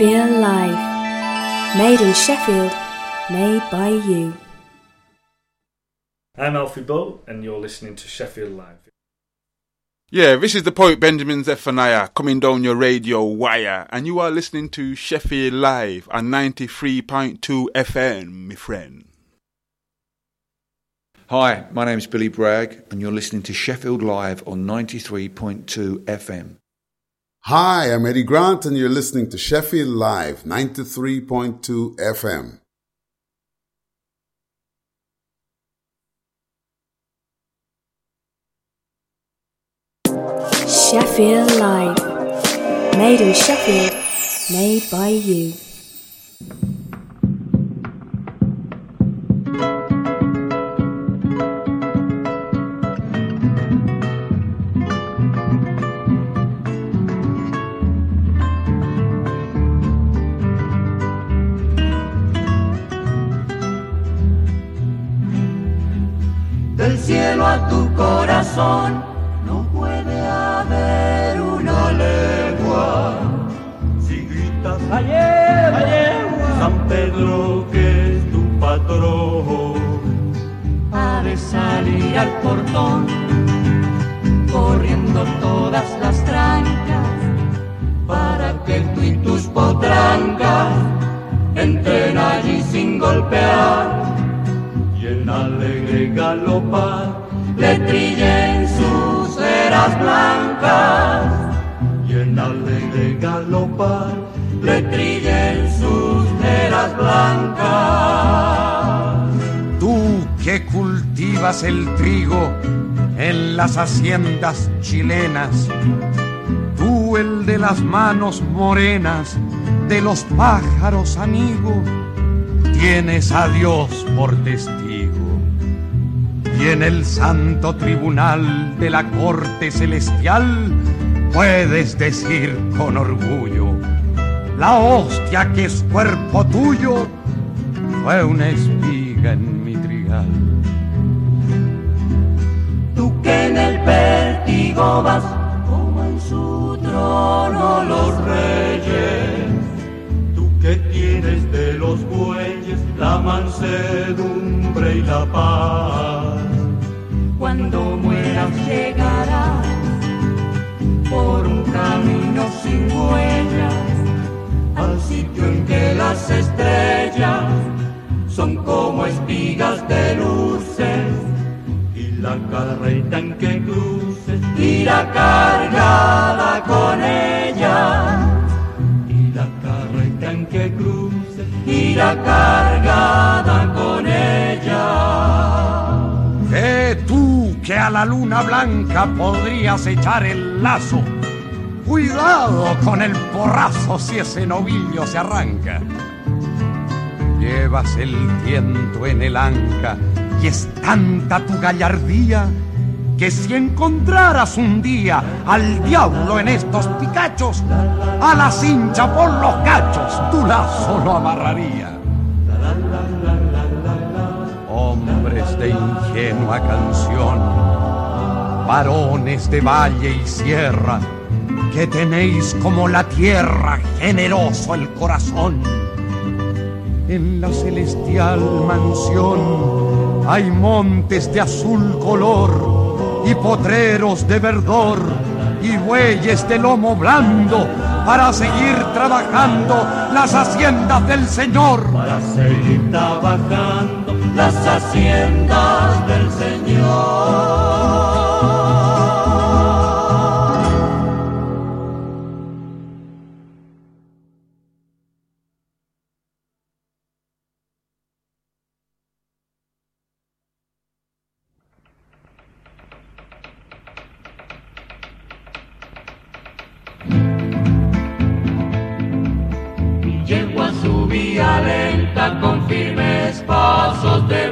Sheffield Live. Made in Sheffield, made by you. I'm Alfie Bow, and you're listening to Sheffield Live. Yeah, this is the poet Benjamin Zephaniah coming down your radio wire, and you are listening to Sheffield Live on 93.2 FM, my friend. Hi, my name is Billy Bragg, and you're listening to Sheffield Live on 93.2 FM. Hi, I'm Eddie Grant, and you're listening to Sheffield Live, 93.2 FM. Sheffield Live. Made in Sheffield, made by you. Del cielo a tu corazón no puede haber una legua. Si gritas ayer, San Pedro que es tu patrón, ha de salir al portón, corriendo todas las trancas, para que tú y tus potrancas entren allí sin golpear, y en alegre galopar le trillen sus eras blancas, y en alegre galopar le trillen sus eras blancas. Tú que cultivas el trigo en las haciendas chilenas, tú el de las manos morenas, de los pájaros amigo, tienes a Dios por testigo, y en el santo tribunal de la corte celestial puedes decir con orgullo: la hostia que es cuerpo tuyo fue una espiga en mi trigal. Tú que en el vértigo vas como en su trono los reyes, tú que tienes de los bueyes la mansedumbre y la paz, cuando mueras llegarás por un camino sin huellas al sitio en que las estrellas son como espigas de luces, y la carreta en que cruces irá cargada con ellas, y la carreta en que cruces irá cargada con ella. Tú que a la luna blanca podrías echar el lazo, cuidado con el porrazo si ese novillo se arranca. Llevas el tiento en el anca y es tanta tu gallardía que si encontraras un día al diablo en estos picachos, a la cincha por los cachos tu lazo lo amarraría. Hombres de ingenua canción, varones de valle y sierra, que tenéis como la tierra generoso el corazón. En la celestial mansión hay montes de azul color y potreros de verdor y bueyes de lomo blando para seguir trabajando las haciendas del Señor. Para seguir trabajando las haciendas del Señor. Yegua subía lenta con firmes pasos de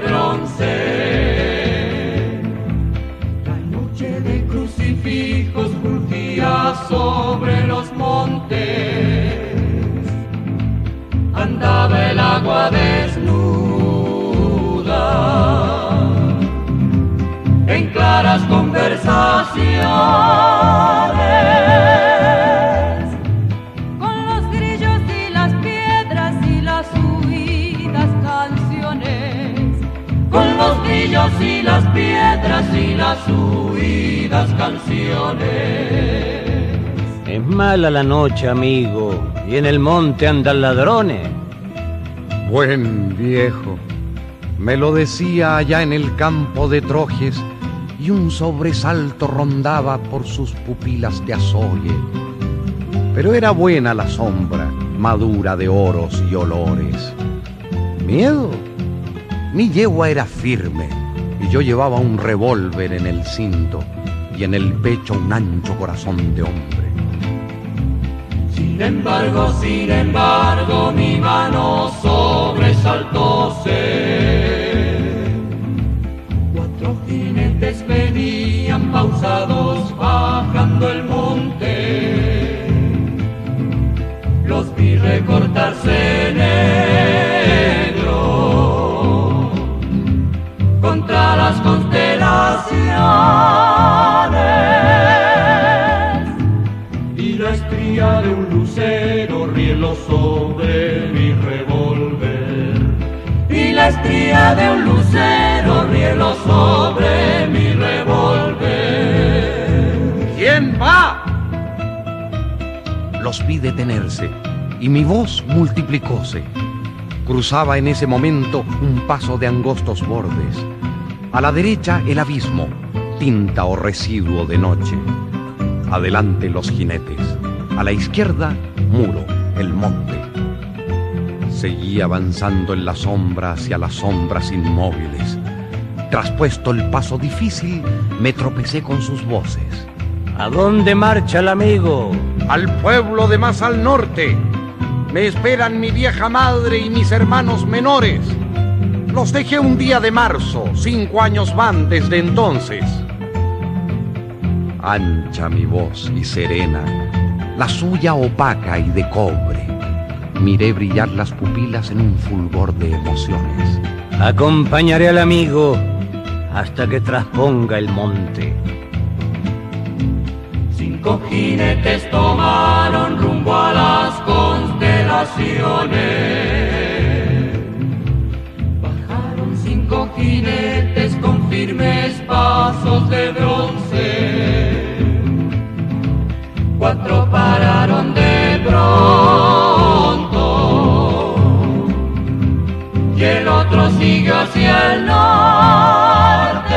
bronce. La noche de crucifijos crujía sobre los montes. Andaba el agua desnuda en claras conversaciones. Con los grillos y las Es mala la noche, amigo, y en el monte andan ladrones. Buen viejo, me lo decía allá en el campo de Trojes, y un sobresalto rondaba por sus pupilas de azogue. Pero era buena la sombra, madura de oros y olores. ¿Miedo? Mi yegua era firme, y yo llevaba un revólver en el cinto, y en el pecho un ancho corazón de hombre. Sin embargo, mi mano sobresaltóse. 4 jinetes venían pausados bajando el monte. Los vi recortarse negro contra las constelaciones, y la estría de un lucero rielo sobre mi revólver, y la estría de un lucero rielo sobre mi revólver. ¿Quién va? Los vi detenerse y mi voz multiplicóse. Cruzaba en ese momento un paso de angostos bordes. A la derecha el abismo, tinta o residuo de noche. Adelante los jinetes. A la izquierda, muro, el monte. Seguí avanzando en la sombra hacia las sombras inmóviles. Traspuesto el paso difícil, me tropecé con sus voces. ¿A dónde marcha el amigo? Al pueblo de más al norte. Me esperan mi vieja madre y mis hermanos menores. Los dejé un día de marzo, 5 años van desde entonces. Ancha mi voz y serena, la suya opaca y de cobre. Miré brillar las pupilas en un fulgor de emociones. Acompañaré al amigo hasta que trasponga el monte. 5 jinetes tomaron rumbo a las constelaciones. Bajaron 5 jinetes con firmes pasos de bronce. 4 pararon de pronto y el otro siguió hacia el norte.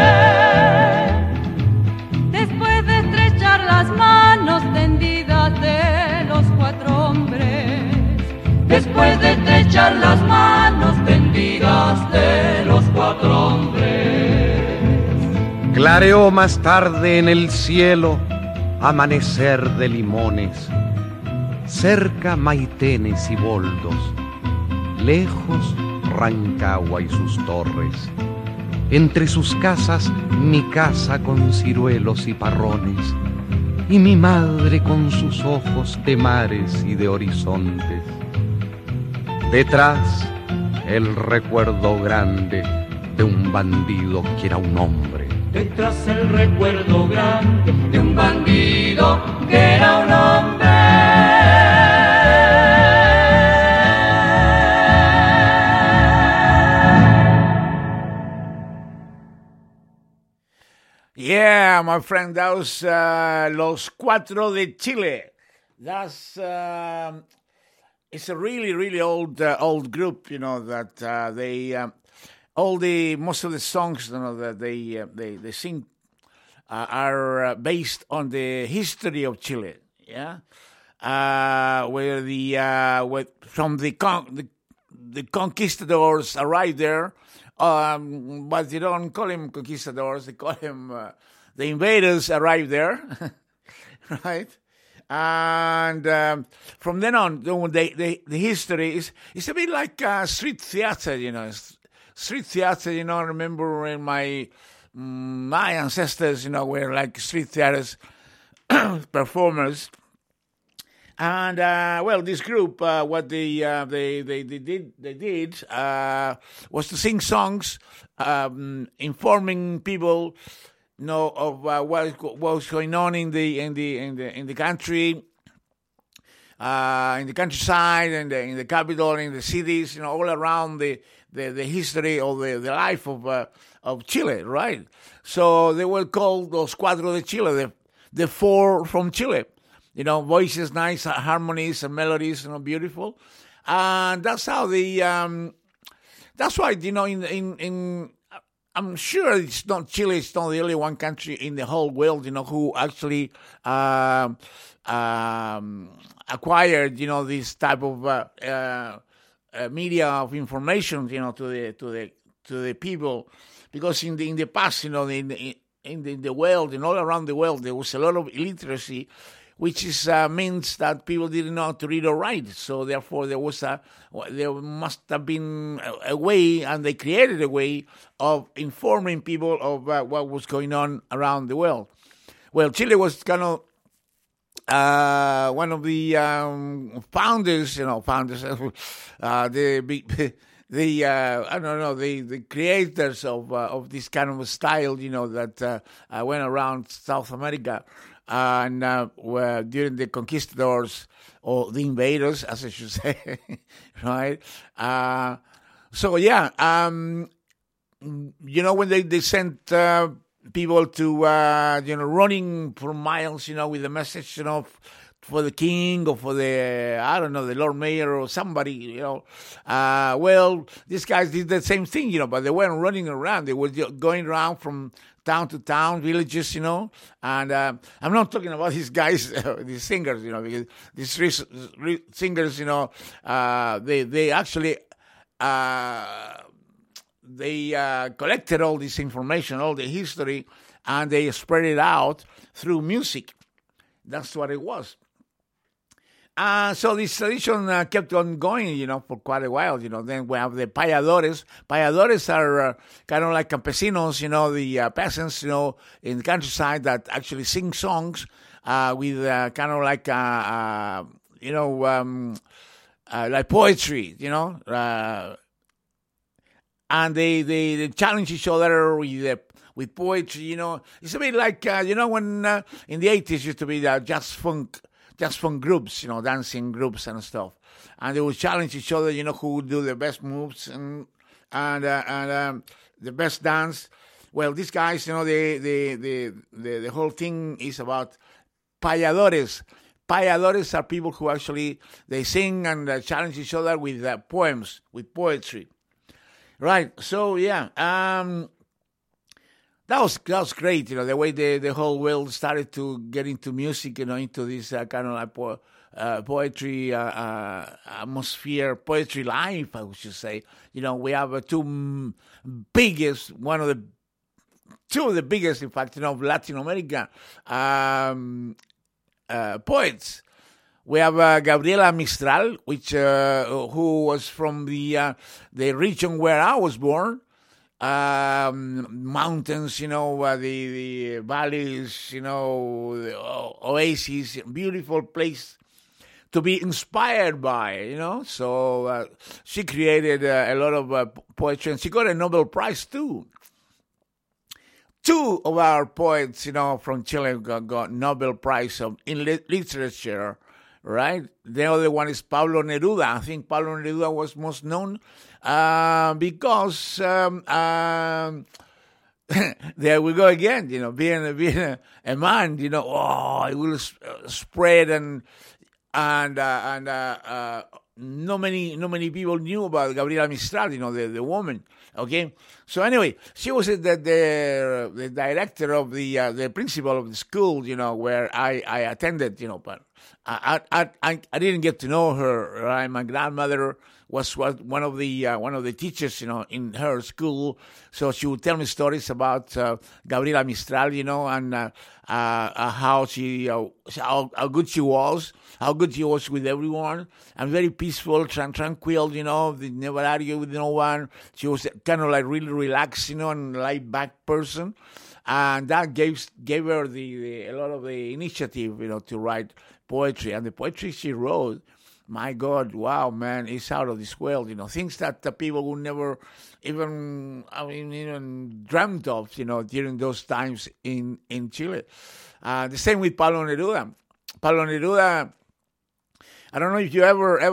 Después de estrechar las manos tendidas de los 4 hombres, después de estrechar las manos tendidas de los 4 hombres, clareó más tarde en el cielo amanecer de limones, cerca Maitenes y Boldos, lejos Rancagua y sus torres, entre sus casas mi casa con ciruelos y parrones, y mi madre con sus ojos de mares y de horizontes. Detrás el recuerdo grande de un bandido que era un hombre. Detrás el recuerdo grande de un bandido que era un hombre. Yeah, my friend, that was Los Cuatro de Chile. That's it's a really, really old group, you know, that they most of the songs, you know, that they sing are based on the history of Chile. Yeah, where from the conquistadors arrived there. But they don't call him conquistadors; they call him the invaders arrived there, right? And from then on, the history is a bit like street theater, you know. Street theater, you know. I remember when my ancestors, you know, were like street theaters performers. And well, this group, what they did was to sing songs, informing people, you know, of what was going on in the country, in the countryside, and in the capital, in the cities, you know, all around the history of the life of Chile, right? So they were called Los Cuatro de Chile, the four from Chile. Voices, nice harmonies and melodies, beautiful. And that's how that's why, I'm sure it's not Chile, it's not the only one country in the whole world, who actually acquired, this type of media of information, to the people, because in the past, in the world and all around the world, there was a lot of illiteracy, which means that people didn't know how to read or write. So therefore, there must have been a way, and they created a way of informing people of what was going on around the world. Well, Chile was kind of one of the founders, the creators of this kind of style, that went around South America, and during the conquistadors or the invaders, as I should say, right? When they sent people to running for miles, with the message, for the king or for the Lord Mayor or somebody, these guys did the same thing, but they weren't running around. They were going around from town to town, villages, and I'm not talking about these guys, these singers, because these three singers, they actually collected all this information, all the history, and they spread it out through music. That's what it was. So this tradition kept on going, for quite a while. Then we have the payadores. Payadores are kind of like campesinos, the peasants, in the countryside that actually sing songs with kind of like, like poetry, and they challenge each other with poetry. It's a bit like when in the 80s used to be jazz funk groups, dancing groups and stuff, and they would challenge each other, who would do the best moves and the best dance. Well, these guys, the whole thing is about payadores. Payadores are people who actually they sing and challenge each other with poems, with poetry. Right. So that was great, the way the whole world started to get into music, into this kind of like poetry atmosphere, poetry life, I should say. We have two of the biggest, in fact, of Latin America poets. We have Gabriela Mistral, who was from the region where I was born. Mountains, the valleys, the oases, beautiful place to be inspired by, So she created a lot of poetry, and she got a Nobel Prize too. Two of our poets, from Chile got Nobel Prize in literature, right? The other one is Pablo Neruda. I think Pablo Neruda was most known because there we go again, being a man, it will spread and not many people knew about Gabriela Mistral, the woman. Okay, so anyway, she was the director of the principal of the school, where I attended, but I didn't get to know her. Right? My grandmother was one of the teachers, in her school. So she would tell me stories about Gabriela Mistral, and how good she was with everyone, and very peaceful, tranquil, they never argue with no one. She was kind of like really relaxed, and laid back person, and that gave her a lot of the initiative, to write poetry. And the poetry she wrote, my God, wow, man, it's out of this world, things that the people would never even dreamt of, during those times in Chile. The same with Pablo Neruda. Pablo Neruda, I don't know if you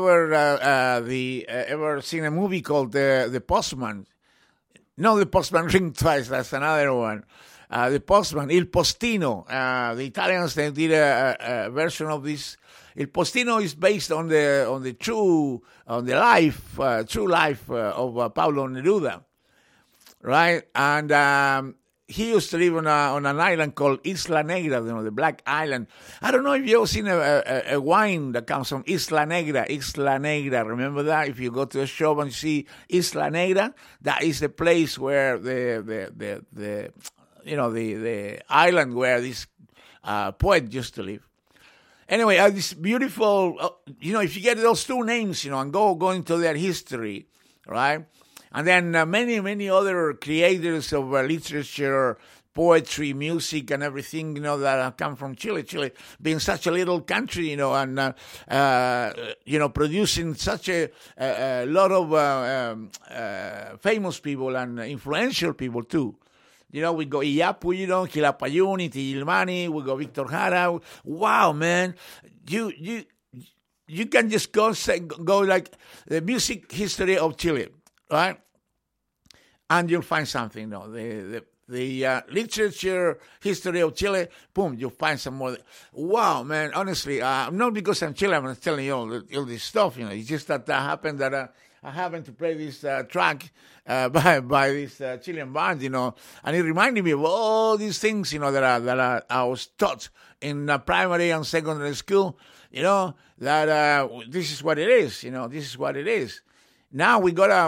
ever seen a movie called The Postman. No, The Postman Ring Twice, that's another one. the postman, Il Postino. The Italians, they did a version of this. Il Postino is based on the true life of Pablo Neruda, right? And he used to live on an island called Isla Negra, the Black Island. I don't know if you've ever seen a wine that comes from Isla Negra. Isla Negra, remember that? If you go to a shop and you see Isla Negra, that is the place where the island where this poet used to live. Anyway, this beautiful, if you get those two names, and go into their history, right? And then many, many other creators of literature, poetry, music, and everything, that have come from Chile. Chile being such a little country, and, producing such a lot of famous people and influential people, too. We go Iyapu, Quilapayún, Tilmani, we go Victor Jara. Wow, man. You can just go like the music history of Chile, right? And you'll find something, the literature history of Chile, boom, you'll find some more. Wow, man, honestly, not because I'm Chilean, I'm telling you all this stuff, it's just that happened that I happened to play this track by this Chilean band, and it reminded me of all these things, that I was taught in primary and secondary school, that this is what it is, this is what it is. Now we got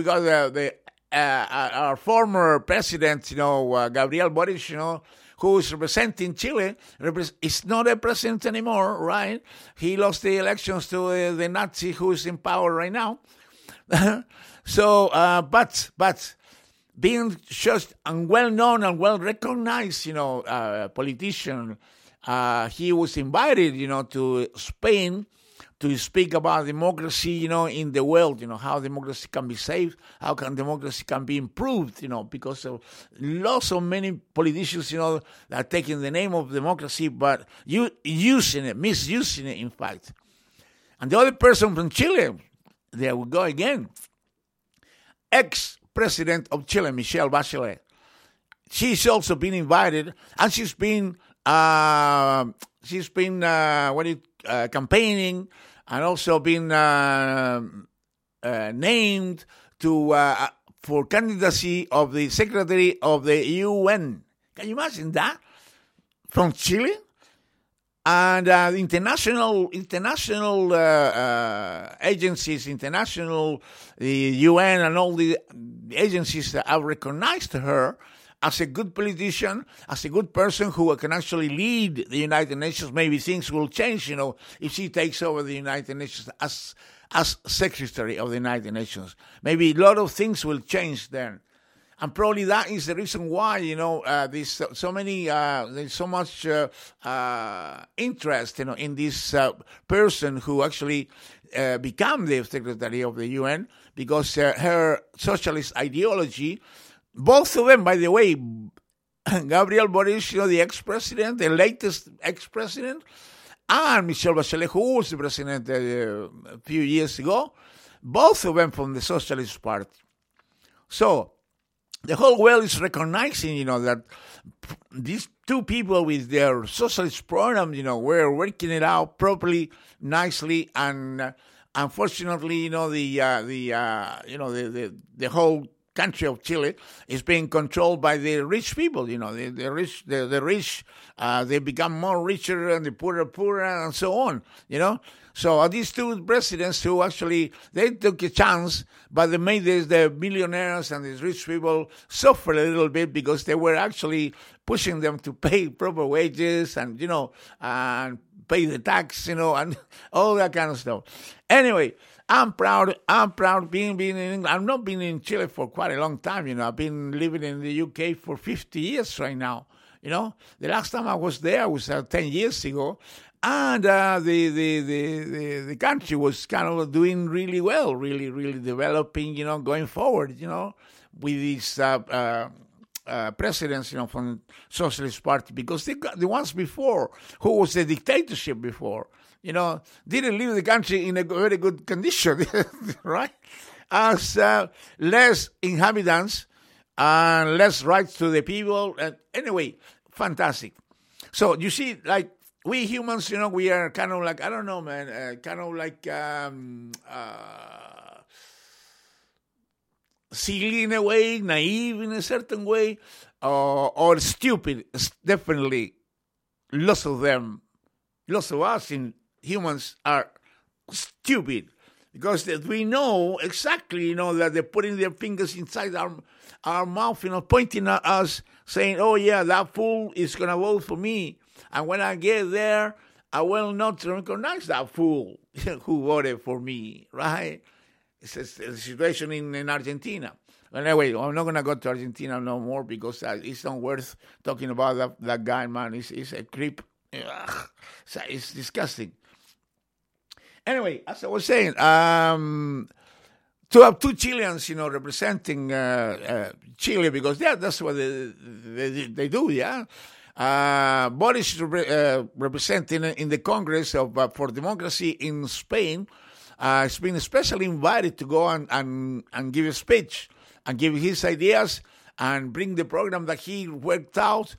our former president, Gabriel Boric, who is representing Chile, is not a president anymore, right? He lost the elections to the Nazi who is in power right now. So, but being just a well-known and well-recognized, politician, he was invited, to Spain to speak about democracy, in the world, how democracy can be saved, how democracy can be improved, because of lots of many politicians, that are taking the name of democracy, but misusing it, in fact. And the other person from Chile, there we go again, ex-president of Chile, Michelle Bachelet. She's also been invited, and she's been campaigning, and also been named for candidacy of the Secretary of the UN. Can you imagine that? From Chile? And international agencies, the UN and all the agencies that have recognized her as a good politician, as a good person who can actually lead the United Nations. Maybe things will change, if she takes over the United Nations as Secretary of the United Nations. Maybe a lot of things will change then. And probably that is the reason why, there's there's so much interest, in this person who actually became the Secretary of the UN, because her socialist ideology, both of them, by the way, Gabriel Boric, the ex-president, the latest ex-president, and Michelle Bachelet, who was the president a few years ago, both of them from the Socialist Party. So the whole world is recognizing, that these two people with their socialist program, were working it out properly, nicely, and unfortunately, the whole country of Chile is being controlled by the rich people. The rich, they become more richer and the poorer, and so on. So these two presidents who actually, they took a chance, but they made the millionaires and these rich people suffer a little bit, because they were actually pushing them to pay proper wages and, and pay the tax, and all that kind of stuff. Anyway, I'm proud being in England. I've not been in Chile for quite a long time, I've been living in the UK for 50 years right now, The last time I was there was 10 years ago. And the country was kind of doing really well, really, really developing, going forward, with these presidents, from Socialist Party, because the ones before, who was the dictatorship before, didn't leave the country in a very good condition, right? As less inhabitants, and less rights to the people. And anyway, fantastic. So you see, like, we humans, we are kind of like, I don't know, man, kind of like silly in a way, naive in a certain way, or stupid. Definitely, lots of us in humans are stupid because we know exactly, that they're putting their fingers inside our mouth, pointing at us, saying, "Oh yeah, that fool is gonna vote for me." And when I get there, I will not recognize that fool who voted for me, right? It's a situation in Argentina. Anyway, I'm not going to go to Argentina no more because it's not worth talking about that guy, man. He's a creep. Ugh. It's disgusting. Anyway, as I was saying, to have two Chileans, representing Chile, because that's what they do, yeah? Boris representing in the Congress for Democracy in Spain has been especially invited to go and give a speech and give his ideas and bring the program that he worked out,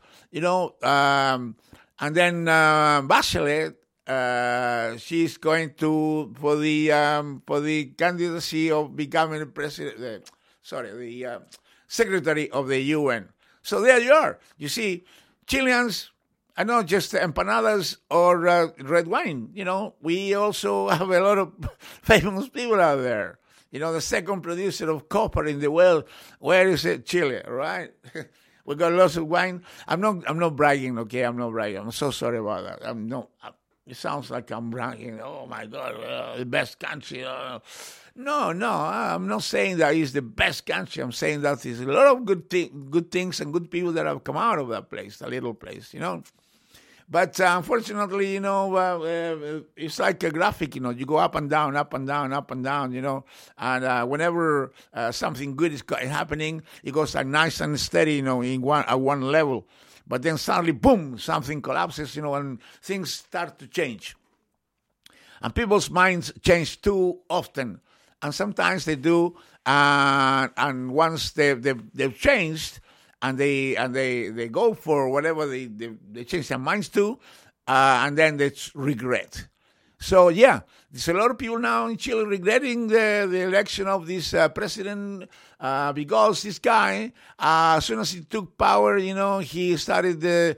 and then Bachelet, she's going to for the candidacy of becoming the president. The secretary of the UN. So there you are. You see. Chileans are not just empanadas or red wine. We also have a lot of famous people out there. The second producer of copper in the world. Where is it? Chile, right? We got lots of wine. I'm not bragging, okay? I'm not bragging. I'm so sorry about that. It sounds like I'm bragging. Oh my God, the best country. No, I'm not saying that it's the best country. I'm saying that there's a lot of good things and good people that have come out of that place, a little place, But unfortunately, it's like a graphic, you go up and down, up and down, up and down, and whenever something good is happening, it goes like nice and steady, at one level. But then suddenly, boom, something collapses, and things start to change. And people's minds change too often. And sometimes they do, and once they've changed, and they go for whatever they change their minds to, and then it's regret. So yeah, there's a lot of people now in Chile regretting the election of this president because this guy, as soon as he took power, he started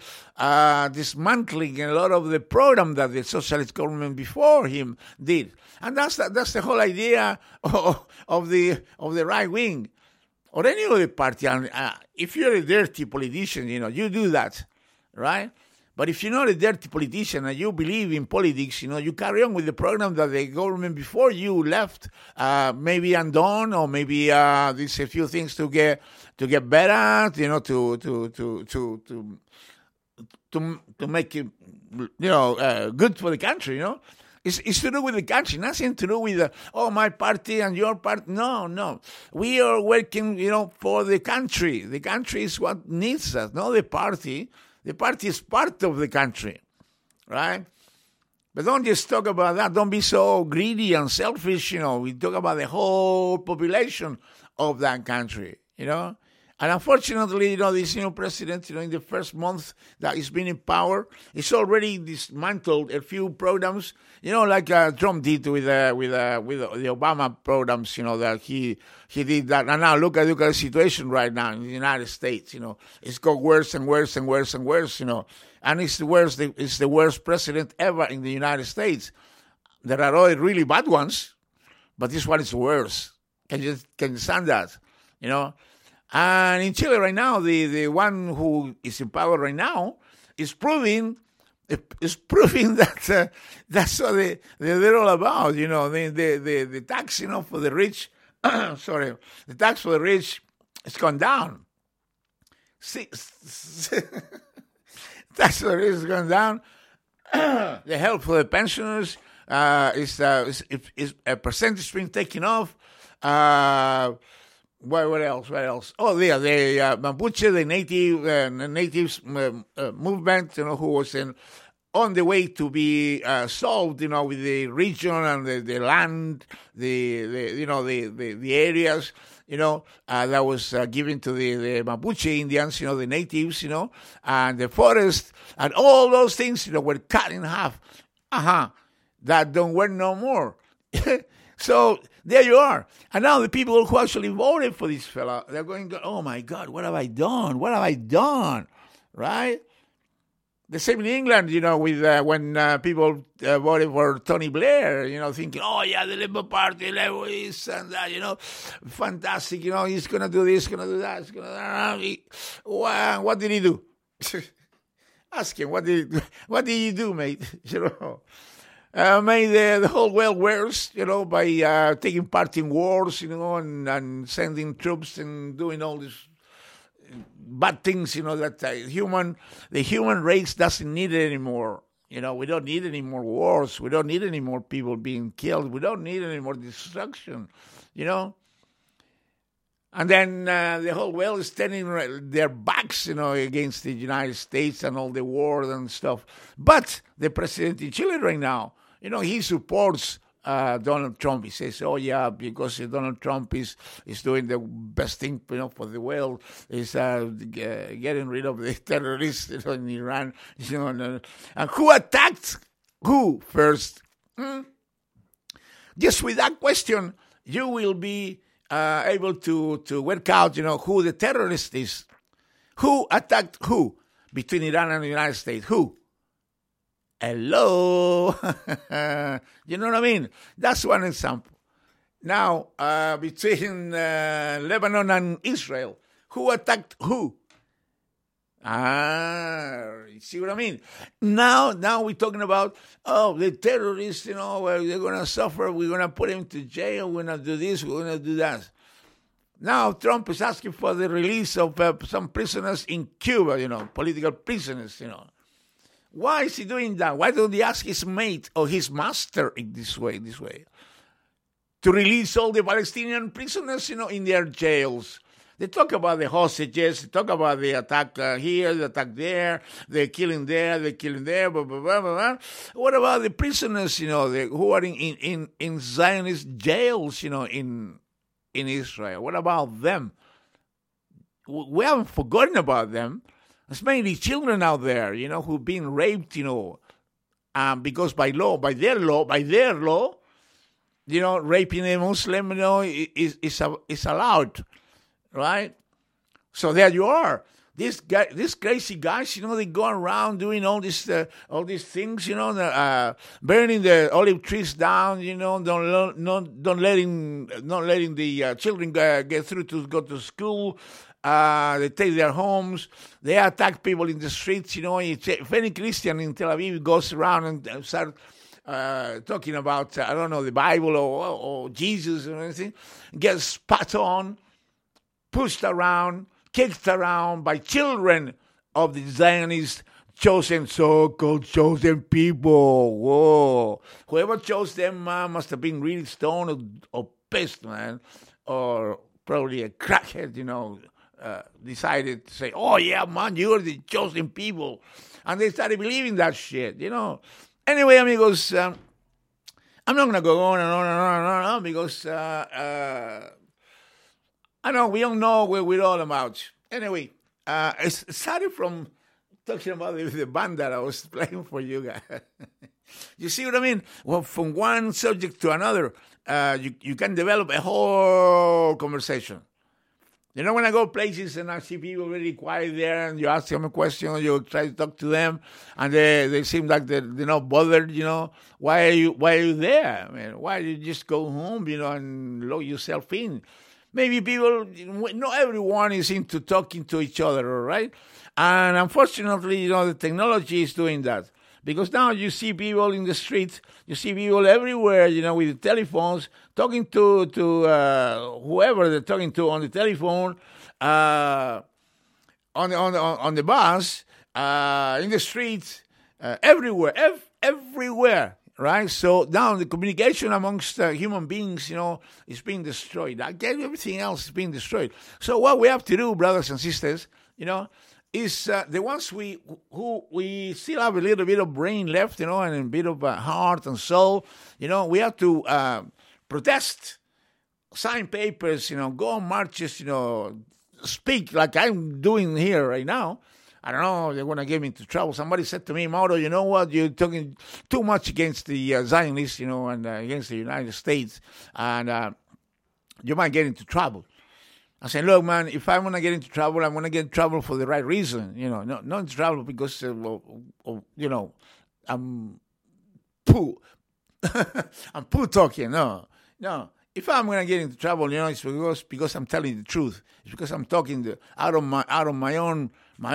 dismantling a lot of the program that the socialist government before him did, and that's the whole idea of the right wing or any other party. And if you're a dirty politician, you do that, right? But if you're not a dirty politician and you believe in politics, you carry on with the program that the government before you left maybe undone, or maybe there's a few things to get better, to make it, good for the country, It's to do with the country, nothing to do with my party and your party. No. We are working, for the country. The country is what needs us, not the party. The party is part of the country, right? But don't just talk about that. Don't be so greedy and selfish, We talk about the whole population of that country, And unfortunately, this new president, in the first month that he's been in power, he's already dismantled a few programs, like Trump did with the Obama programs, that he did that. And now look at the situation right now in the United States, It's got worse and worse and worse and worse, And it's the worst president ever in the United States. There are other really bad ones, but this one is worse. Can you stand that, And in Chile right now, the one who is in power right now is proving that that's what they're all about. The tax, for the rich. Sorry, the tax for the rich has gone down. Tax for the rich has gone down. The help for the pensioners is a percentage being taken off. What else? Oh, yeah, the Mapuche, the natives movement, who was on the way to be solved, with the region and the land, the areas, that was given to the Mapuche Indians, the natives, and the forest, and all those things, were cut in half. That don't work no more. So there you are. And now the people who actually voted for this fella, they're going, oh my God, what have I done? What have I done? Right? The same in England, with when people voted for Tony Blair, thinking, oh yeah, the Labour Party, Labourists, and that, fantastic, he's going to do this, going to do that, he's going to... What did he do? Ask him, what did you do, mate? Made the whole world worse, by taking part in wars, and sending troops and doing all these bad things, that the human race doesn't need it anymore. We don't need any more wars. We don't need any more people being killed. We don't need any more destruction, And then the whole world is turning their backs, against the United States and all the war and stuff. But the president in Chile right now, he supports Donald Trump. He says, oh, yeah, because Donald Trump is doing the best thing, for the world, is getting rid of the terrorists in Iran. And who attacked who first? Just with that question, you will be able to work out, who the terrorist is. Who attacked who between Iran and the United States? Who? Hello. You know what I mean? That's one example. Now, between Lebanon and Israel, who attacked who? You see what I mean? Now we're talking about, the terrorists, they're going to suffer. We're going to put them to jail. We're going to do this. We're going to do that. Now Trump is asking for the release of some prisoners in Cuba, political prisoners, Why is he doing that? Why don't he ask his mate or his master in this way, to release all the Palestinian prisoners, in their jails? They talk about the hostages, they talk about the attack here, the attack there, the killing there, blah, blah, blah, blah. What about the prisoners, who are in Zionist jails, in Israel? What about them? We haven't forgotten about them. There's many children out there, who've been raped, because by their law, raping a Muslim, is allowed, right? So there you are. These crazy guys, they go around doing all these things, burning the olive trees down, not letting the children get through to go to school. They take their homes. They attack people in the streets. If any Christian in Tel Aviv goes around and start talking about, the Bible or Jesus or anything, gets spat on, pushed around, kicked around by children of the Zionist so-called chosen people. Whoa. Whoever chose them must have been really stoned or pissed, man, or probably a crackhead, decided to say, oh, yeah, man, you're the chosen people. And they started believing that shit, Anyway, amigos, I'm not going to go on and on and on and on because I know we don't know what we're all about. Anyway, it started from talking about the band that I was playing for you guys. You see what I mean? Well, from one subject to another, you can develop a whole conversation. When I go places and I see people really quiet there and you ask them a question, you try to talk to them, and they seem like they're not bothered, Why are you there? I mean, why don't you just go home, and lock yourself in? Maybe people, not everyone is into talking to each other, all right? And unfortunately, the technology is doing that. Because now you see people in the street, you see people everywhere, with telephones, talking to whoever they're talking to on the telephone, on the bus, in the streets, everywhere, everywhere, right? So now the communication amongst human beings, is being destroyed. Everything else is being destroyed. So what we have to do, brothers and sisters, is the ones who we still have a little bit of brain left, and a bit of heart and soul. We have to protest, sign papers, go on marches, speak like I'm doing here right now. I don't know, they're going to get me into trouble. Somebody said to me, Mauro, you know what, you're talking too much against the Zionists, and against the United States, and you might get into trouble. I said, look, man, if I'm going to get into trouble, I'm going to get in trouble for the right reason, not in trouble because, I'm poo. I'm poo talking, no. If I'm going to get into trouble, it's because I'm telling the truth. It's because I'm talking out of my own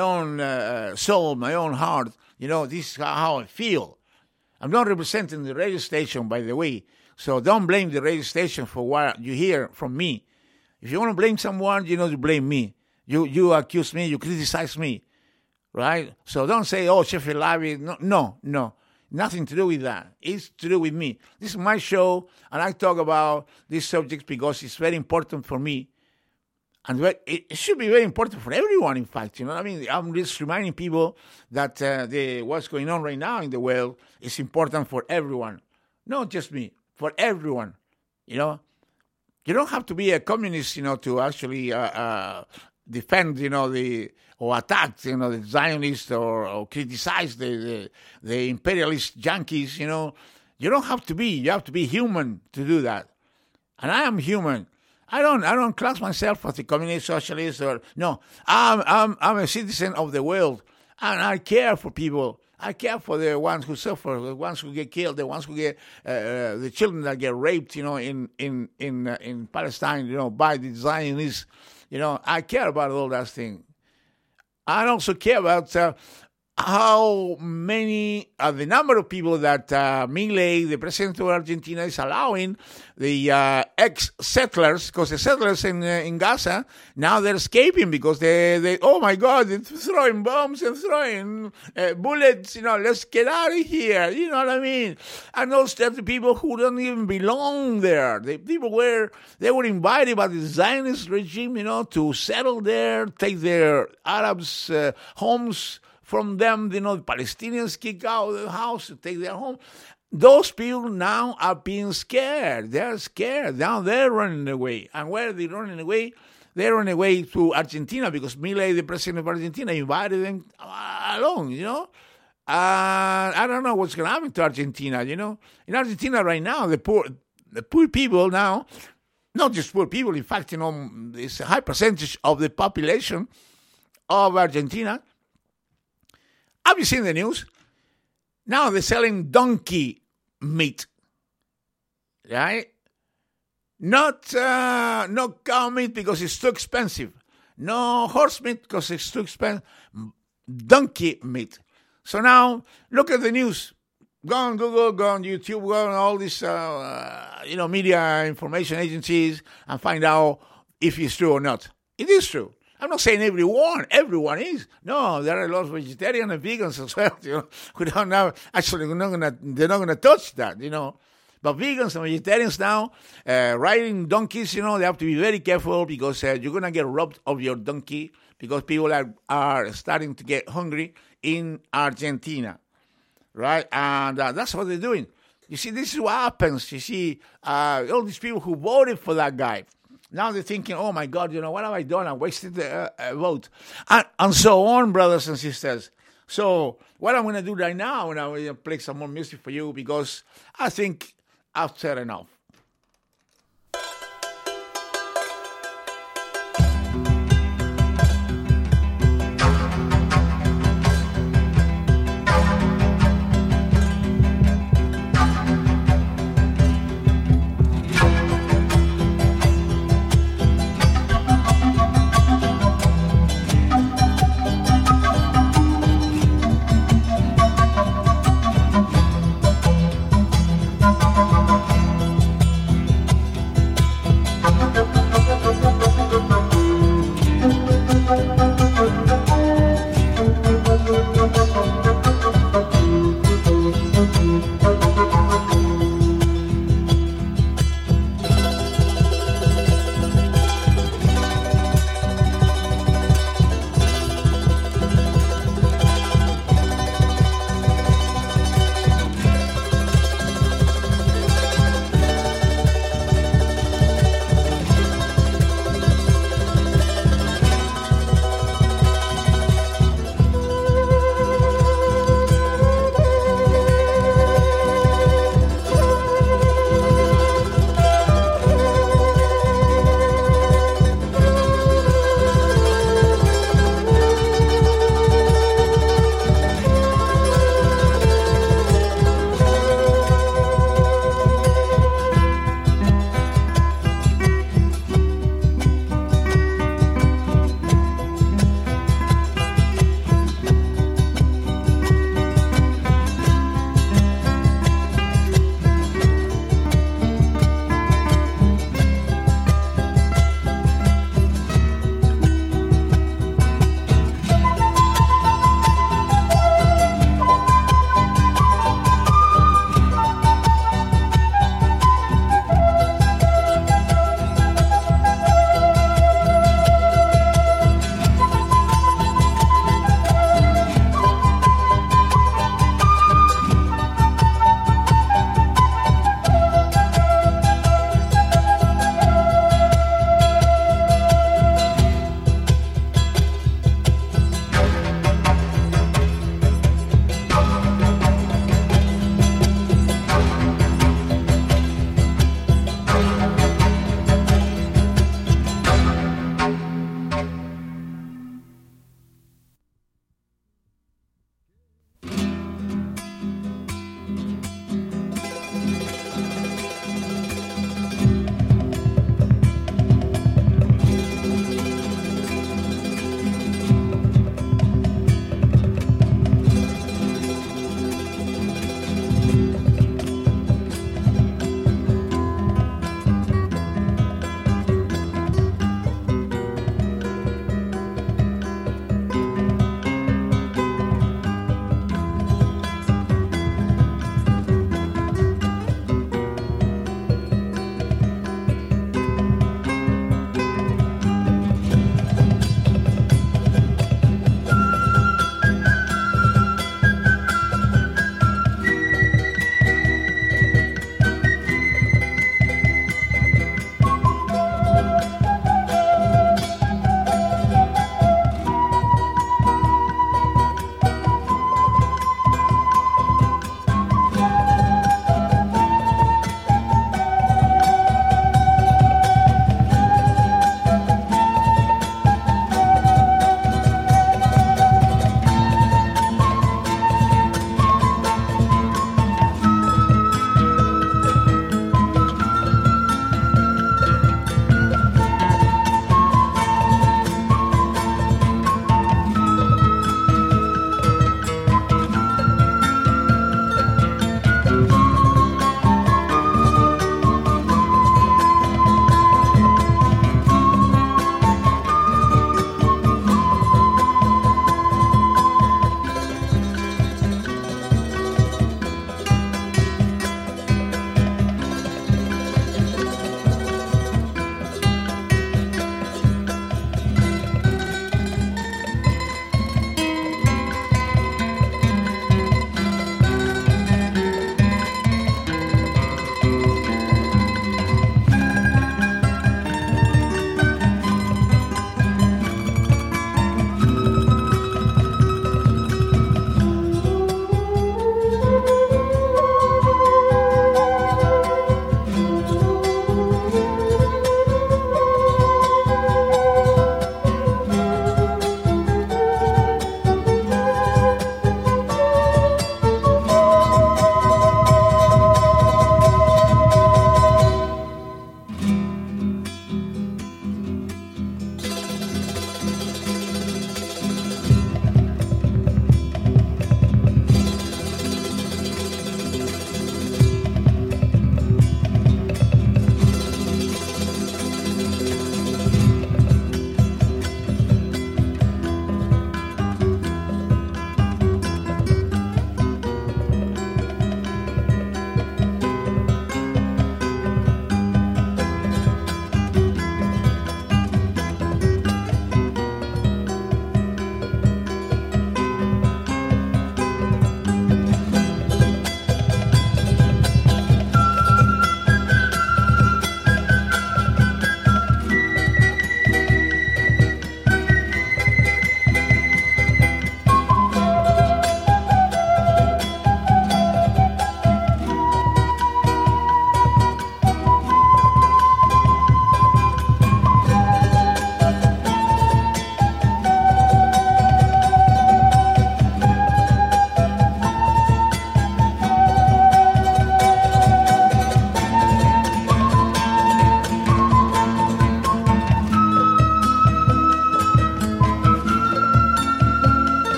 soul, my own heart. This is how I feel. I'm not representing the radio station, by the way. So don't blame the radio station for what you hear from me. If you want to blame someone, you blame me. You accuse me, you criticize me, right? So don't say, oh, Sheffield Live. No. Nothing to do with that. It's to do with me. This is my show, and I talk about these subjects because it's very important for me. And it should be very important for everyone, in fact. I'm just reminding people that what's going on right now in the world is important for everyone. Not just me, for everyone. You don't have to be a communist, to actually defend, or attack, the Zionists or criticize the imperialist junkies, You don't have to be. You have to be human to do that. And I am human. I don't class myself as a communist, socialist, or no. I'm a citizen of the world, and I care for people. I care for the ones who suffer, the ones who get killed, the ones who get the children that get raped, in Palestine, by the Zionists. I care about all that thing. I also care about how many, the number of people that Milei, the president of Argentina, is allowing the ex-settlers, because the settlers in Gaza, now they're escaping because they oh my God, they're throwing bombs and throwing bullets, let's get out of here, you know what I mean? And those are the people who don't even belong there. The people they were invited by the Zionist regime, to settle there, take their Arabs' homes from them, the Palestinians kick out of the house to take their home. Those people now are being scared. They're scared. Now they're running away. And where are they running away? They're running away to Argentina because Milei, the president of Argentina, invited them along, I don't know what's going to happen to Argentina, In Argentina right now, the poor people now, not just poor people, in fact, it's a high percentage of the population of Argentina. Have you seen the news? Now they're selling donkey meat, right? Not cow meat because it's too expensive. No horse meat because it's too expensive. Donkey meat. So now look at the news. Go on Google, go on YouTube, go on all these media information agencies and find out if it's true or not. It is true. I'm not saying everyone is. No, there are a lot of vegetarians and vegans as well, who don't know. Actually, they're not gonna touch that, But vegans and vegetarians now, riding donkeys, they have to be very careful because you're gonna get robbed of your donkey because people are starting to get hungry in Argentina, right? And that's what they're doing. You see, this is what happens. You see, all these people who voted for that guy. Now they're thinking, oh, my God, what have I done? I wasted a vote. And so on, brothers and sisters. So what I'm going to do right now, I'm going to play some more music for you because I think I've said enough.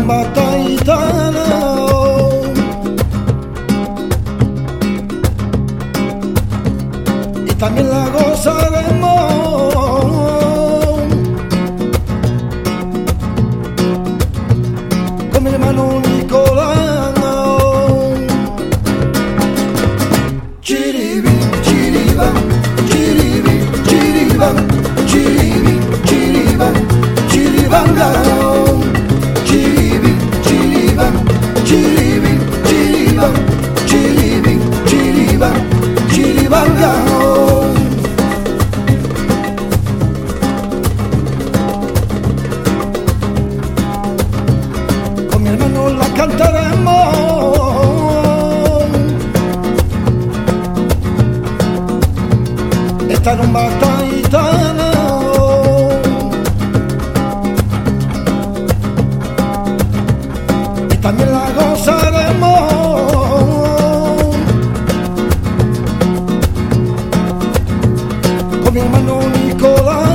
rumba taitana. Y también la gozaremos con mi hermano Nicolás. Chiribi, chiriba, chiribi, chiriba, chiribi, chiriba, chiribanga. Chiribi, chiriba, chiribi, chiriba, chiribi, chiriba, chiribanga. Con mi hermano la cantaremos. Esta rumba taitana. Y también la gozaremos con mi hermano Nicolás.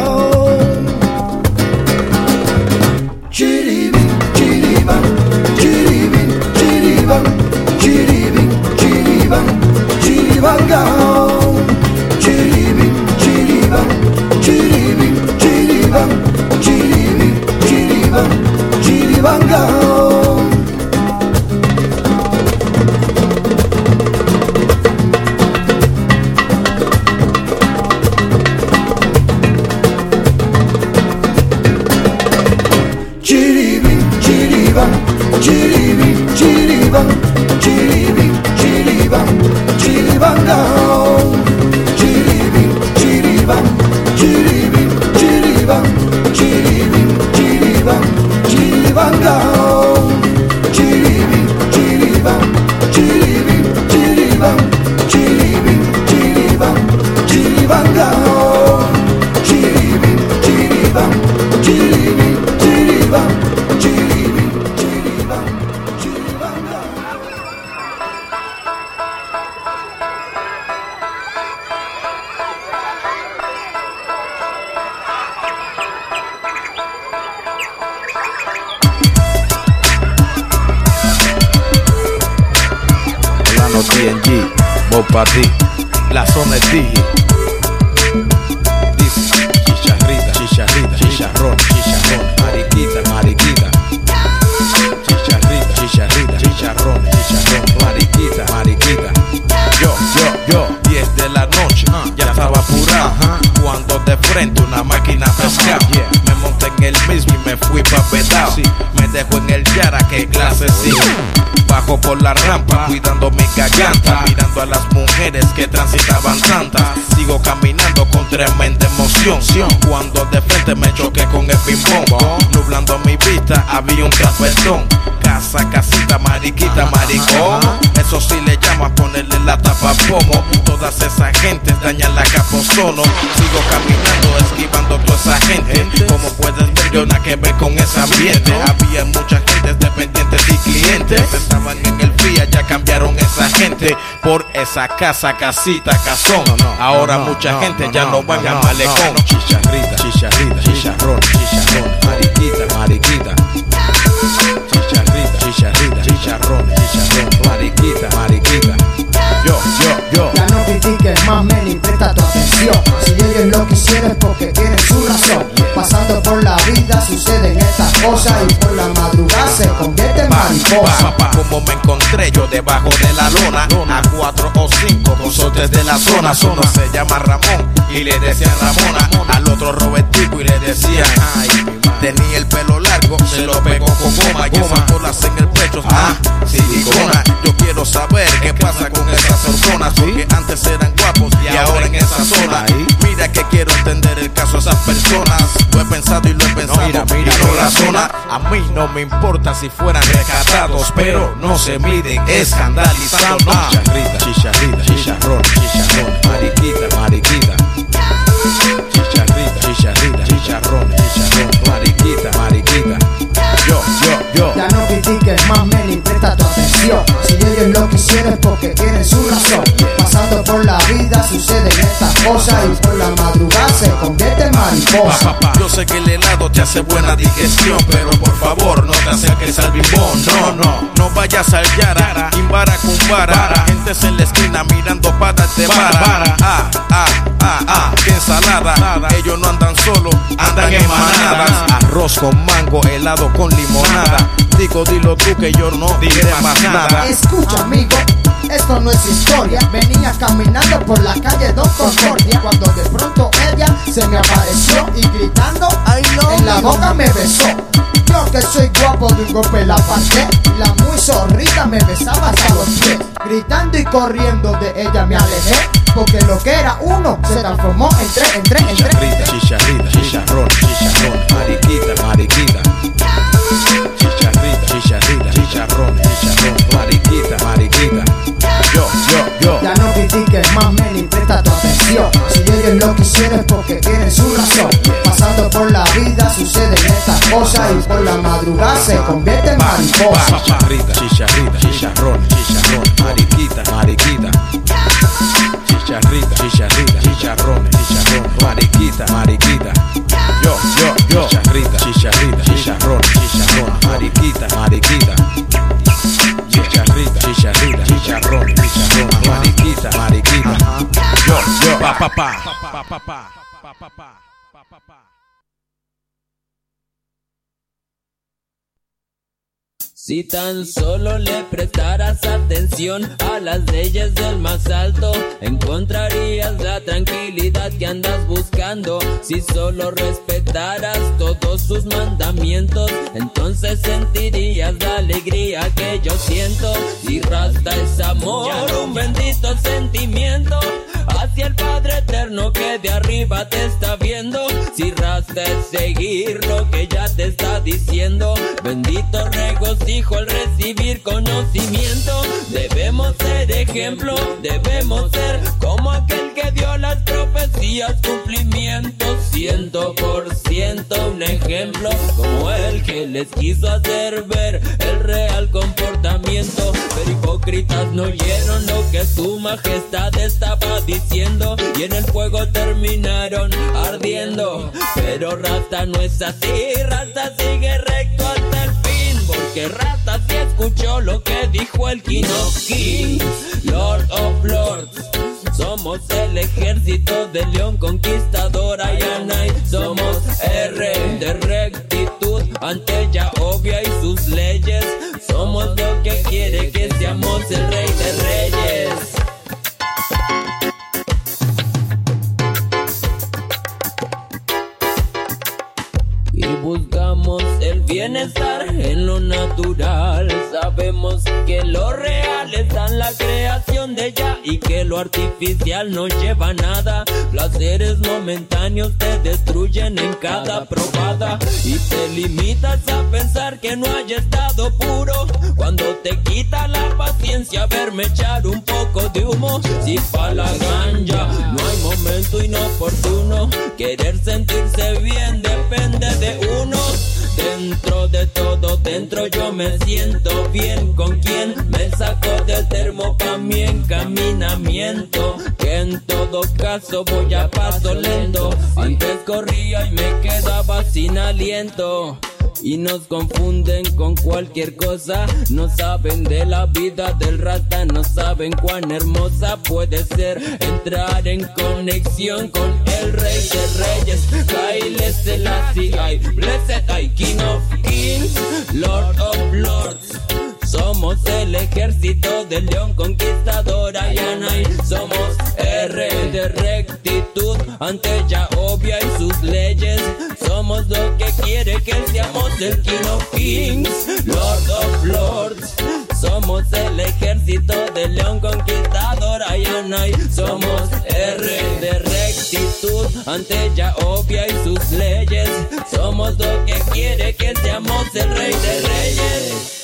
Chiribi, chiriba, chiribi, chiriba, chiribi, chiriba, chiribanga. Chiribi, chiriba, chiribi, chiriba, chiribi, chiriba, chiribanga. Chiribi, chiriba, chiribi, chiriba, chiribi, chiriba, chiribanga. Chiribi, chiriba, chiribi, chiriba, chiribi, chiriba, chiribanga. Chiribi, chiriba, chiribi, chiriba, chiribi, chiriba, chiribanga. Chiribi, chiriba, chiribi, chiriba, chiribi, chiriba, chiribanga. Solano TNG, voy pa' ti, la zona es Digi. Dice, chicharrita, chicharrita, chicharrón, chicharrón, mariquita, mariquita. Chicharrita, chicharrita, chicharrón, chicharrón, mariquita, mariquita. Yo, 10 de la noche, ya estaba apurado. Cuando de frente una máquina pescaba. Me monté en el mismo y me fui pa' Vedao. Me dejo en el Yara, que clase sí. Bajo por la rampa, cuidando mi garganta, mirando a las mujeres que transitaban tantas. Sigo caminando con tremenda emoción, cuando de frente me choqué con el ping-pong. Nublando mi vista, había un trapezón. Casa, casita, mariquita, maricón. Eso sí le llama a ponerle la tapa a pomo. Todas esas gentes dañan la capozono. Sigo caminando, esquivando toda esa gente. Como puedes ver, yo nada que ver con ese ambiente. Había mucha gente dependientes y clientes. Estaban en el FIA, ya cambiaron esa gente por esa casa, casita, casón. Ahora mucha gente ya no van a malecón. Chicharrita, chicharrita, chicharrón, chicharrón, mariquita, mariquita. Chicharrita, chicharrita, chicharrón, chicharrón, mariquita, mariquita. Yo. Ya no critiques más, men, y presta tu atención. Si ellos lo quisieron es porque tienen su razón. Pasando por la vida suceden estas cosas y por la madrugada se convierte en mariposa. Como me encontré yo debajo de la lona, a 4 o 5 consortes de la zona. Uno se llama Ramón y le decían Ramona. Al otro Robertico y le decían ay. Tenía el pelo largo, se lo pegó con goma y esas bolas en el pecho, silicona. Yo quiero saber qué pasa con esas personas, porque antes eran guapos y ahora en esa zona. Mira que quiero entender el caso de esas personas. Lo he pensado y lo he pensado, mira, no razona. A mí no me importa si fueran recatados, pero no se miden escandalizando. Chicharrita, chicharrita, chicharrón, chicharrón, mariquita, mariquita. Chicharrita, chicharrita, chicharrón, chicharrón, mariquita, mariquita. Yo. Ya no critiques más, men, y presta tu atención. Si ellos lo quisieron es porque tienen su razón. Pasando por la vida suceden estas mariposa y por la madrugada se convierte en mariposa. Yo sé que el helado te hace buena digestión, pero por favor no te acerques al bimbón. No vayas al Yara, Imbara Cumbara. Gente en la esquina mirando patas de vara. Qué ensalada. Ellos no andan solo, andan en manadas. Arroz con mango, helado con limonada. Digo, dilo tú que yo no diré más nada. Escucha, amigo, esto no es historia. Venía caminando por la calle Don Concordia cuando de pronto ella se me apareció y gritando en la boca me besó. Yo que soy guapo de un golpe la aparté, la muy zorrita me besaba hasta los pies. Gritando y corriendo de ella me alejé, porque lo que era uno se transformó en tres. Chicharrita, chicharrón, mariquita, mariquita. Chicharrita, chicharrón, mariquita. Yo. Ya no critiques más, men, y presta tu atención. Si ellos lo quisieron es porque tienen su razón. Pasando por la vida suceden estas cosas y por la madrugada se convierte en mariposa. Chicharrita, chicharrón, mariquita. Chicharrita, chicharrón, mariquita. Yo. Chicharrita, chicharrón, mariquita. Chicharrita, chicharrón, mariquita. Yo. Pa. Si tan solo le prestaras atención a las leyes del más alto, encontrarías la tranquilidad que andas buscando. Si solo respetaras todos sus mandamientos, entonces sentirías la alegría que yo siento. Si Rasta es amor, un bendito sentimiento hacia el Padre Eterno que de arriba te está viendo. Si Rasta es seguir lo que ya te está diciendo, bendito regocijo al recibir conocimiento. Debemos ser ejemplo, debemos ser como aquel que dio las profecías cumplimiento. 100% un ejemplo, como el que les quiso hacer ver el real comportamiento. Pero hipócritas no oyeron lo que su majestad estaba diciendo y en el fuego terminaron ardiendo. Pero Rasta no es así, Rasta sigue recto hasta el fin, porque Rasta sí escuchó lo que dijo el King of Kings, Lord of Lords. Somos el ejército de León Conquistador, Ayanay. Somos R de rectitud ante Yahovia y sus leyes. Somos lo que quiere que seamos el rey de reyes. Y buscamos el bienestar en lo natural. Sabemos que lo real está en la creación de ella y que lo artificial no lleva a nada. Placeres momentáneos te destruyen en cada probada y te limitas a pensar que no haya estado puro. Cuando te quita la paciencia verme echar un poco de humo. Si pa' la ganja no hay momento inoportuno, querer sentirse bien depende de uno. Dentro de todo, dentro yo me siento bien. ¿Con quién? Me saco del termo pa' mi encaminamiento, que en todo caso voy a paso lento. Antes corría y me quedaba sin aliento. Y nos confunden con cualquier cosa. No saben de la vida del Rasta, no saben cuán hermosa puede ser entrar en conexión con el rey de reyes. Haile Selassie, I blessed, I King of Kings, Lord of Lords. Somos el ejército del León Conquistador, Ayanay. Somos R de rectitud ante Yahovia y sus leyes. Somos lo que quiere que seamos el King of Kings, Lord of Lords. Somos el ejército del León Conquistador, Ayanay. Somos R de rectitud ante Yahovia y sus leyes. Somos lo que quiere que seamos el rey de reyes.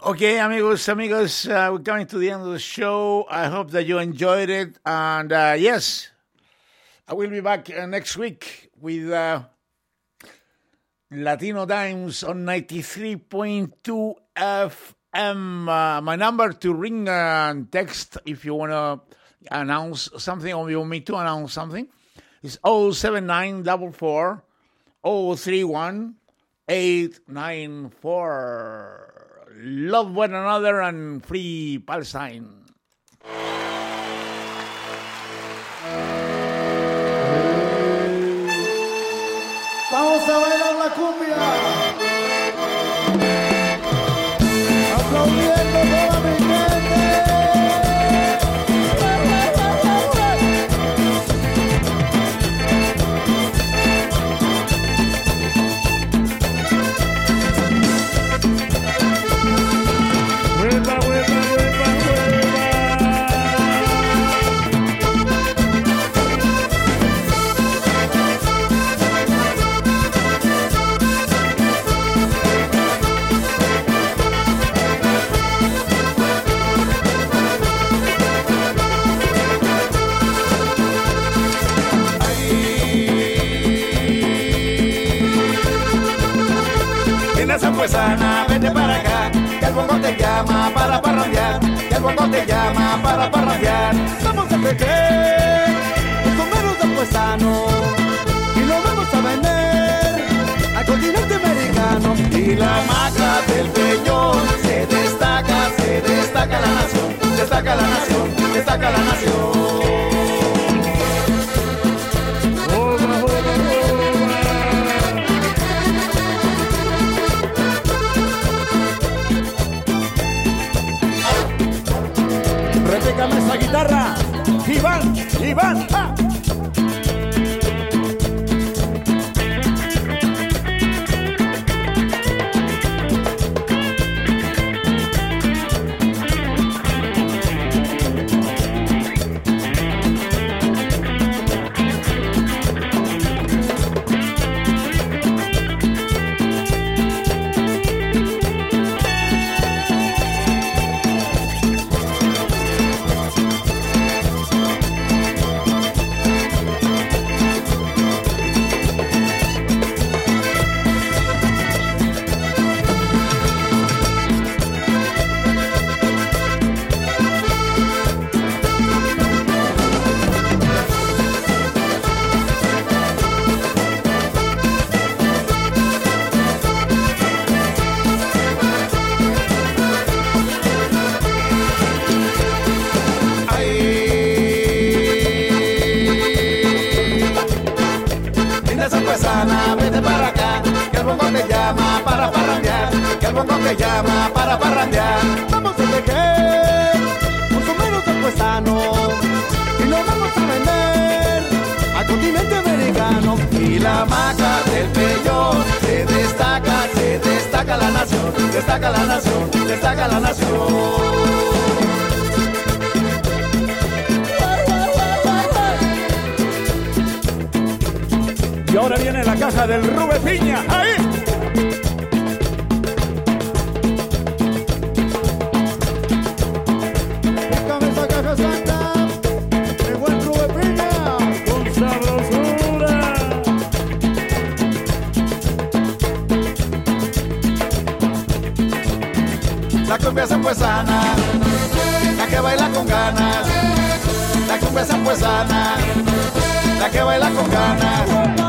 Okay, amigos, we're coming to the end of the show. I hope that you enjoyed it. And yes, I will be back next week with Latino Times on 93.2 FM. My number to ring and text if you want to announce something or you want me to announce something is 07944 031 894. Love one another and free Palestine. Vamos a bailar la cumbia. Aplaudiendo toda mi gente. Sana, vete para acá, que el bongo te llama para parrandear, que el bongo te llama para parrandear. Vamos a beber, los someros de Puesano, y lo vamos a vender al continente americano. Y la maca del Peñón se destaca la nación, destaca la nación, destaca la nación. Repícame esa guitarra, Iván, ¡ah! Te llama para parrandear. Vamos a tejer un sombrero de Puesano y lo vamos a vender al continente americano. Y la maca del Peñón se destaca la nación, destaca la nación, destaca la nación. Y ahora viene la caja del Rube Piña. ¡Ahí! La cumbia zampuesana, la que baila con ganas. La cumbia zampuesana, la que baila con ganas.